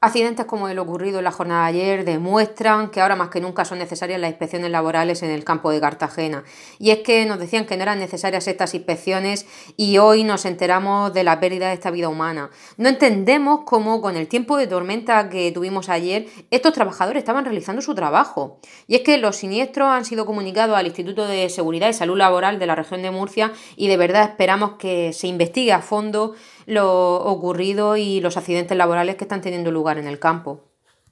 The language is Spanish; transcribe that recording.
Accidentes como el ocurrido en la jornada de ayer demuestran que ahora más que nunca son necesarias las inspecciones laborales en el campo de Cartagena. Y es que nos decían que no eran necesarias estas inspecciones y hoy nos enteramos de la pérdida de esta vida humana. No entendemos cómo con el tiempo de tormenta que tuvimos ayer, estos trabajadores estaban realizando su trabajo. Y es que los siniestros han sido comunicados al Instituto de Seguridad y Salud Laboral de la región de Murcia y de verdad esperamos que se investigue a fondo lo ocurrido y los accidentes laborales que están teniendo lugar en el campo.